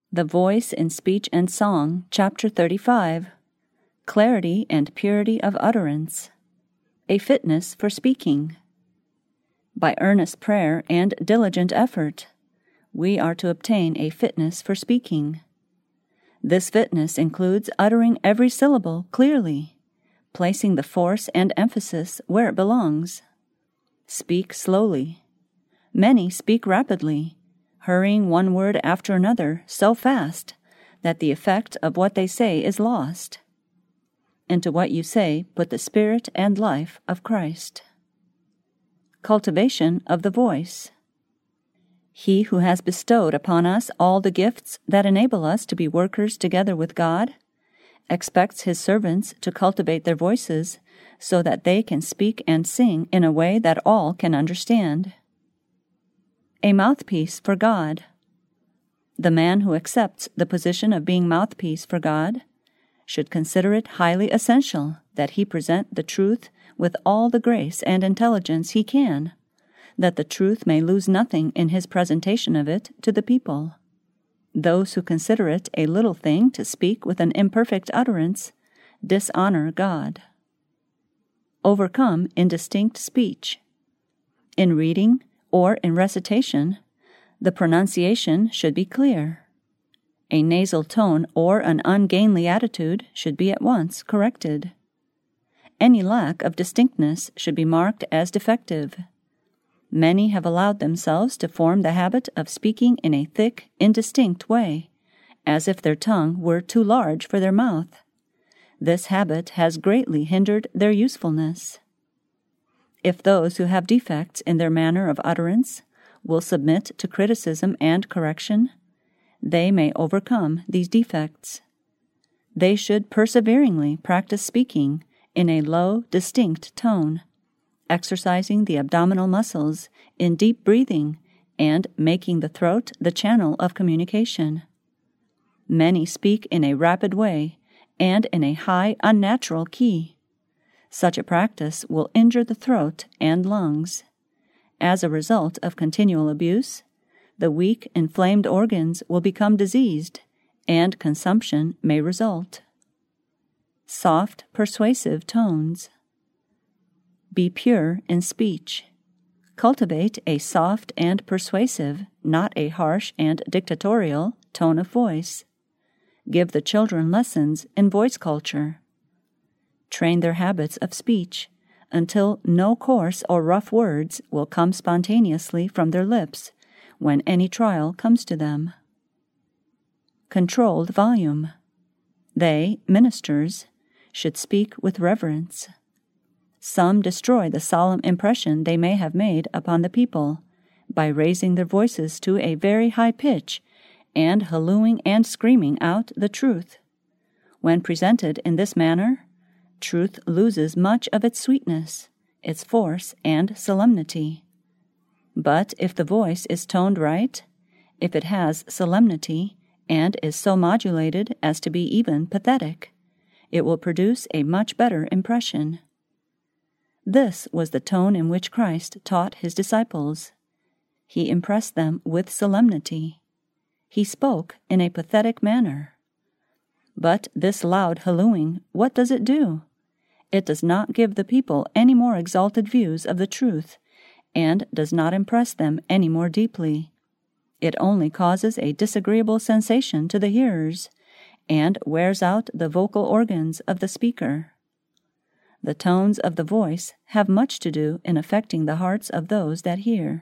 The Voice in Speech and Song, Chapter 35, Clarity and Purity of Utterance, a Fitness for Speaking. By earnest prayer and diligent effort, we are to obtain a fitness for speaking. This fitness includes uttering every syllable clearly, placing the force and emphasis where it belongs. Speak slowly. Many speak rapidly, hurrying one word after another so fast that the effect of what they say is lost. Into what you say put the spirit and life of Christ. Cultivation of the voice. He who has bestowed upon us all the gifts that enable us to be workers together with God expects His servants to cultivate their voices so that they can speak and sing in a way that all can understand. A mouthpiece for God. The man who accepts the position of being mouthpiece for God should consider it highly essential that he present the truth with all the grace and intelligence he can, that the truth may lose nothing in his presentation of it to the people. Those who consider it a little thing to speak with an imperfect utterance dishonor God. Overcome indistinct speech. In reading or in recitation, the pronunciation should be clear. A nasal tone or an ungainly attitude should be at once corrected. Any lack of distinctness should be marked as defective. Many have allowed themselves to form the habit of speaking in a thick, indistinct way, as if their tongue were too large for their mouth. This habit has greatly hindered their usefulness. If those who have defects in their manner of utterance will submit to criticism and correction, they may overcome these defects. They should perseveringly practice speaking in a low, distinct tone, exercising the abdominal muscles in deep breathing and making the throat the channel of communication. Many speak in a rapid way and in a high, unnatural key. Such a practice will injure the throat and lungs. As a result of continual abuse, the weak, inflamed organs will become diseased, and consumption may result. Soft, persuasive tones. Be pure in speech. Cultivate a soft and persuasive, not a harsh and dictatorial, tone of voice. Give the children lessons in voice culture. Train their habits of speech until no coarse or rough words will come spontaneously from their lips when any trial comes to them. Controlled volume. They, ministers, should speak with reverence. Some destroy the solemn impression they may have made upon the people by raising their voices to a very high pitch and hallooing and screaming out the truth. When presented in this manner, truth loses much of its sweetness, its force, and solemnity. But if the voice is toned right, if it has solemnity, and is so modulated as to be even pathetic, it will produce a much better impression. This was the tone in which Christ taught His disciples. He impressed them with solemnity. He spoke in a pathetic manner. But this loud hallooing, what does it do? It does not give the people any more exalted views of the truth, and does not impress them any more deeply. It only causes a disagreeable sensation to the hearers, and wears out the vocal organs of the speaker. The tones of the voice have much to do in affecting the hearts of those that hear.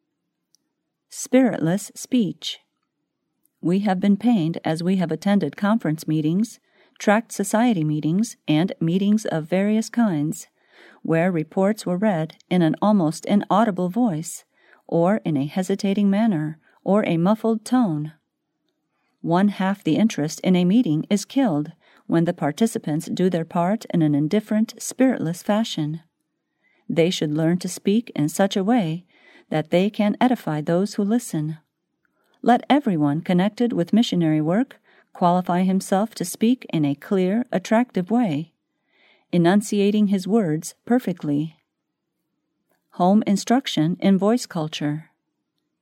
Spiritless speech. We have been pained as we have attended conference meetings, tract society meetings, and meetings of various kinds, where reports were read in an almost inaudible voice, or in a hesitating manner, or a muffled tone. One half the interest in a meeting is killed when the participants do their part in an indifferent, spiritless fashion. They should learn to speak in such a way that they can edify those who listen. Let everyone connected with missionary work qualify himself to speak in a clear, attractive way, enunciating his words perfectly. Home instruction in voice culture.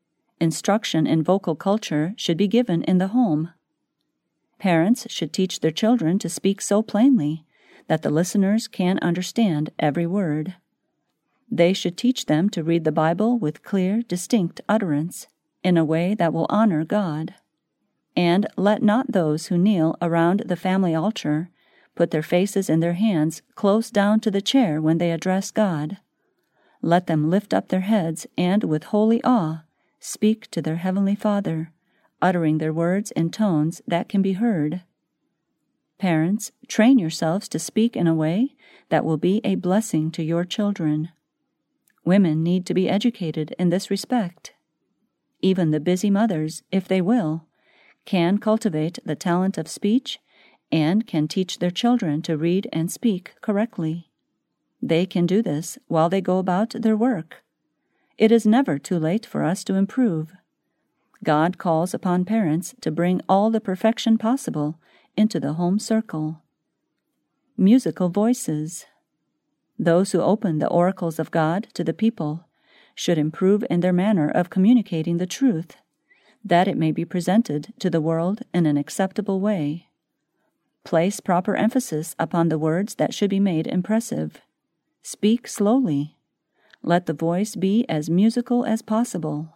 Instruction in vocal culture should be given in the home. Parents should teach their children to speak so plainly that the listeners can understand every word. They should teach them to read the Bible with clear, distinct utterance, in a way that will honor God. And let not those who kneel around the family altar put their faces in their hands close down to the chair when they address God. Let them lift up their heads and, with holy awe, speak to their Heavenly Father, uttering their words in tones that can be heard. Parents, train yourselves to speak in a way that will be a blessing to your children. Women need to be educated in this respect. Even the busy mothers, if they will, can cultivate the talent of speech and can teach their children to read and speak correctly. They can do this while they go about their work. It is never too late for us to improve. God calls upon parents to bring all the perfection possible into the home circle. Musical voices. Those who open the oracles of God to the people should improve in their manner of communicating the truth, that it may be presented to the world in an acceptable way. Place proper emphasis upon the words that should be made impressive. Speak slowly. Let the voice be as musical as possible.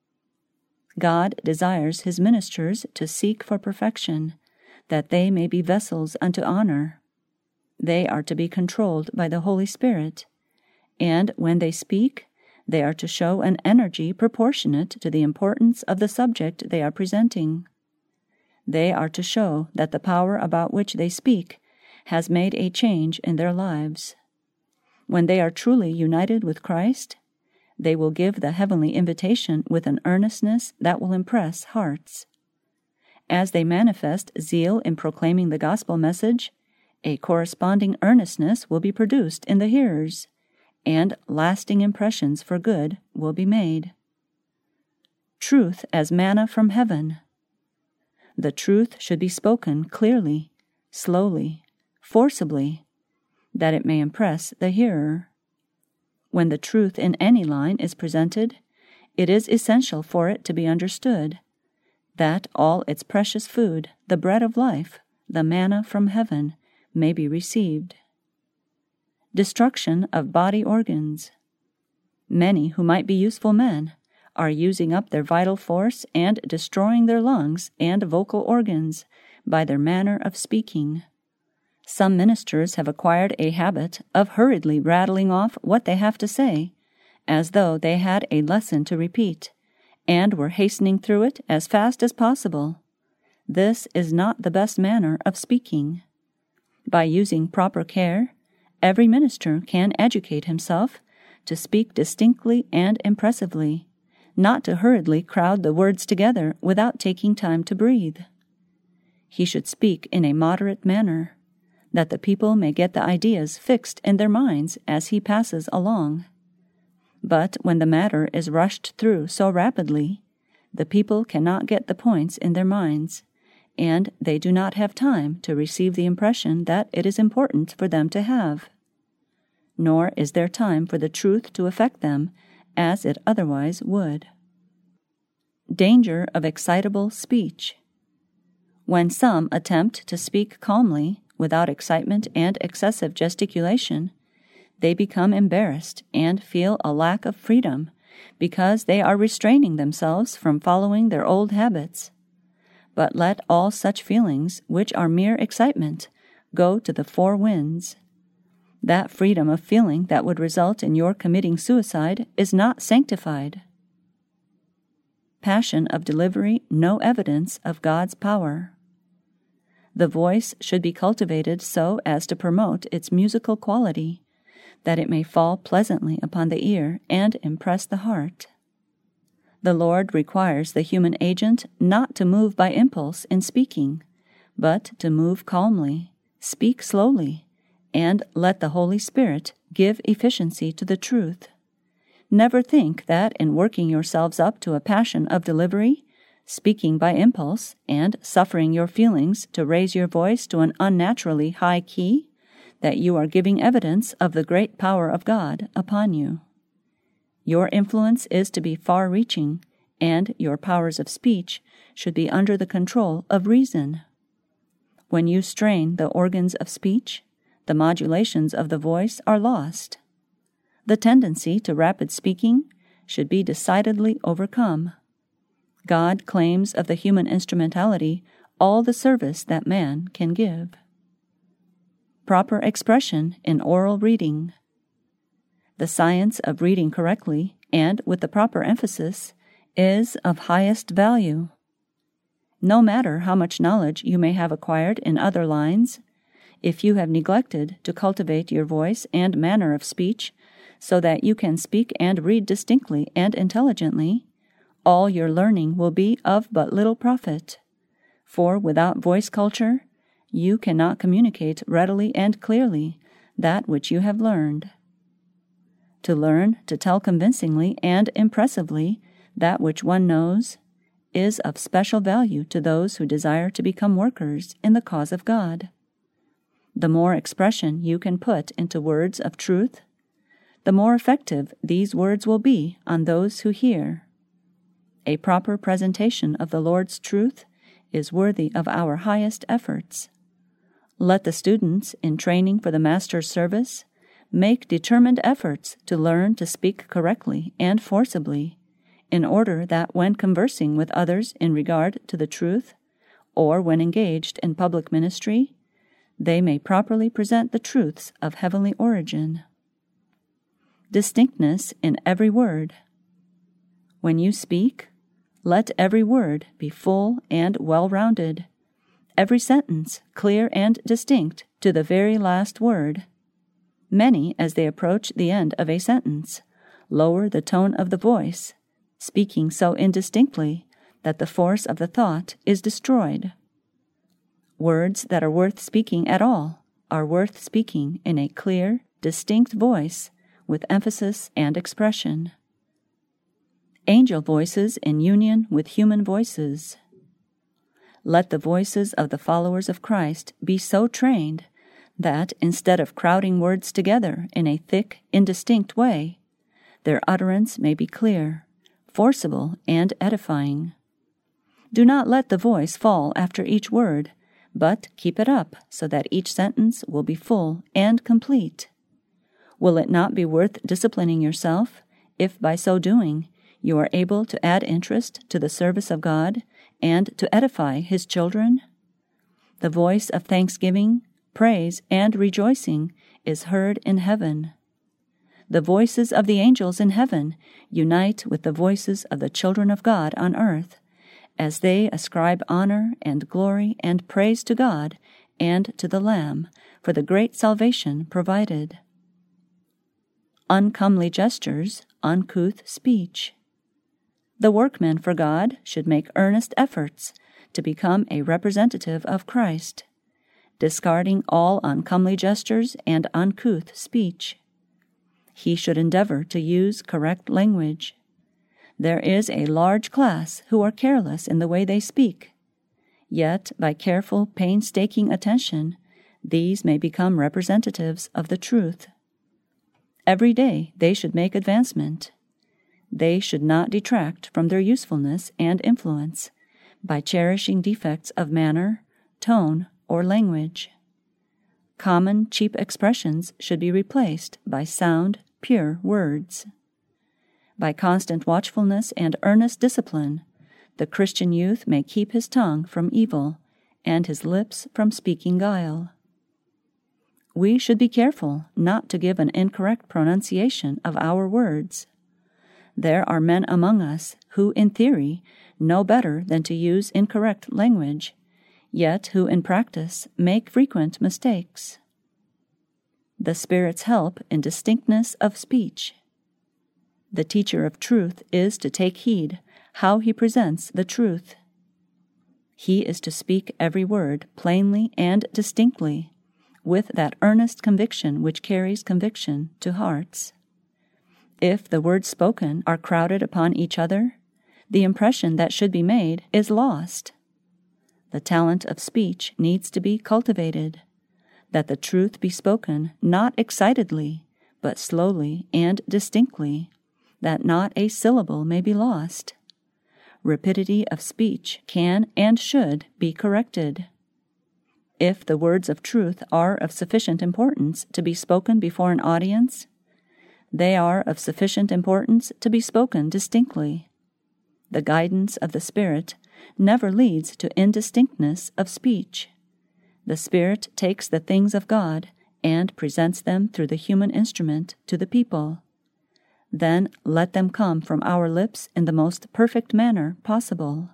God desires His ministers to seek for perfection, that they may be vessels unto honor. They are to be controlled by the Holy Spirit, and when they speak, they are to show an energy proportionate to the importance of the subject they are presenting. They are to show that the power about which they speak has made a change in their lives. When they are truly united with Christ, they will give the heavenly invitation with an earnestness that will impress hearts. As they manifest zeal in proclaiming the gospel message, a corresponding earnestness will be produced in the hearers, and lasting impressions for good will be made. Truth as manna from heaven. The truth should be spoken clearly, slowly, forcibly, that it may impress the hearer. When the truth in any line is presented, it is essential for it to be understood, that all its precious food, the bread of life, the manna from heaven, may be received. Destruction of body organs. Many who might be useful men are using up their vital force and destroying their lungs and vocal organs by their manner of speaking. Some ministers have acquired a habit of hurriedly rattling off what they have to say, as though they had a lesson to repeat, and were hastening through it as fast as possible. This is not the best manner of speaking. By using proper care, every minister can educate himself to speak distinctly and impressively, not to hurriedly crowd the words together without taking time to breathe. He should speak in a moderate manner, that the people may get the ideas fixed in their minds as he passes along. But when the matter is rushed through so rapidly, the people cannot get the points in their minds, and they do not have time to receive the impression that it is important for them to have. Nor is there time for the truth to affect them as it otherwise would. Danger of excitable speech. When some attempt to speak calmly, without excitement and excessive gesticulation, they become embarrassed and feel a lack of freedom because they are restraining themselves from following their old habits. But let all such feelings, which are mere excitement, go to the four winds. That freedom of feeling that would result in your committing suicide is not sanctified. Passion of delivery, no evidence of God's power. The voice should be cultivated so as to promote its musical quality, that it may fall pleasantly upon the ear and impress the heart. The Lord requires the human agent not to move by impulse in speaking, but to move calmly, speak slowly, and let the Holy Spirit give efficiency to the truth. Never think that in working yourselves up to a passion of delivery, speaking by impulse, and suffering your feelings to raise your voice to an unnaturally high key, that you are giving evidence of the great power of God upon you. Your influence is to be far-reaching and your powers of speech should be under the control of reason. When you strain the organs of speech, the modulations of the voice are lost. The tendency to rapid speaking should be decidedly overcome. God claims of the human instrumentality all the service that man can give. Proper expression in oral reading. The science of reading correctly and with the proper emphasis is of highest value. No matter how much knowledge you may have acquired in other lines, if you have neglected to cultivate your voice and manner of speech so that you can speak and read distinctly and intelligently, all your learning will be of but little profit. For without voice culture, you cannot communicate readily and clearly that which you have learned. To learn to tell convincingly and impressively that which one knows is of special value to those who desire to become workers in the cause of God. The more expression you can put into words of truth, the more effective these words will be on those who hear. A proper presentation of the Lord's truth is worthy of our highest efforts. Let the students in training for the Master's service make determined efforts to learn to speak correctly and forcibly, in order that when conversing with others in regard to the truth, or when engaged in public ministry, they may properly present the truths of heavenly origin. Distinctness in every word. When you speak, let every word be full and well-rounded, every sentence clear and distinct to the very last word. Many, as they approach the end of a sentence, lower the tone of the voice, speaking so indistinctly that the force of the thought is destroyed. Words that are worth speaking at all are worth speaking in a clear, distinct voice with emphasis and expression. Angel voices in union with human voices. Let the voices of the followers of Christ be so trained that instead of crowding words together in a thick, indistinct way, their utterance may be clear, forcible, and edifying. Do not let the voice fall after each word, but keep it up so that each sentence will be full and complete. Will it not be worth disciplining yourself if by so doing you are able to add interest to the service of God and to edify His children? The voice of thanksgiving, praise, and rejoicing is heard in heaven. The voices of the angels in heaven unite with the voices of the children of God on earth, as they ascribe honor and glory and praise to God and to the Lamb for the great salvation provided. Uncomely gestures, uncouth speech. The workman for God should make earnest efforts to become a representative of Christ, discarding all uncomely gestures and uncouth speech. He should endeavor to use correct language. There is a large class who are careless in the way they speak. Yet, by careful, painstaking attention, these may become representatives of the truth. Every day they should make advancement. They should not detract from their usefulness and influence by cherishing defects of manner, tone, or language. Common, cheap expressions should be replaced by sound, pure words. By constant watchfulness and earnest discipline, the Christian youth may keep his tongue from evil and his lips from speaking guile. We should be careful not to give an incorrect pronunciation of our words. There are men among us who, in theory, know better than to use incorrect language, yet who in practice make frequent mistakes. The Spirit's help in distinctness of speech. The teacher of truth is to take heed how he presents the truth. He is to speak every word plainly and distinctly, with that earnest conviction which carries conviction to hearts. If the words spoken are crowded upon each other, the impression that should be made is lost. The talent of speech needs to be cultivated, that the truth be spoken not excitedly, but slowly and distinctly, that not a syllable may be lost. rapidity of speech can and should be corrected. If the words of truth are of sufficient importance to be spoken before an audience, they are of sufficient importance to be spoken distinctly. The guidance of the Spirit never leads to indistinctness of speech. The Spirit takes the things of God and presents them through the human instrument to the people. Then let them come from our lips in the most perfect manner possible.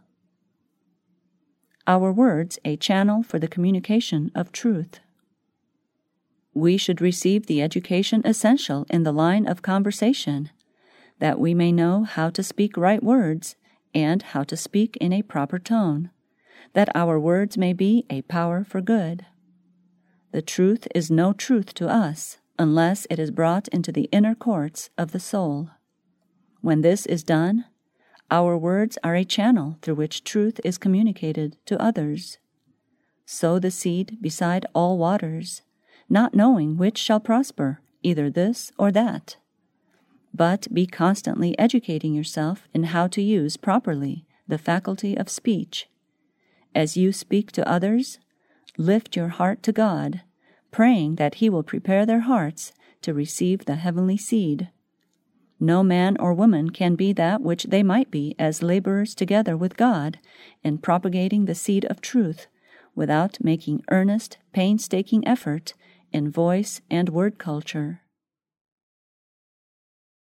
Our words a channel for the communication of truth. We should receive the education essential in the line of conversation, that we may know how to speak right words and how to speak in a proper tone, that our words may be a power for good. The truth is no truth to us unless it is brought into the inner courts of the soul. When this is done, our words are a channel through which truth is communicated to others. Sow the seed beside all waters, not knowing which shall prosper, either this or that. But be constantly educating yourself in how to use properly the faculty of speech. As you speak to others, lift your heart to God, praying that He will prepare their hearts to receive the heavenly seed. No man or woman can be that which they might be as laborers together with God in propagating the seed of truth without making earnest, painstaking effort in voice and word culture.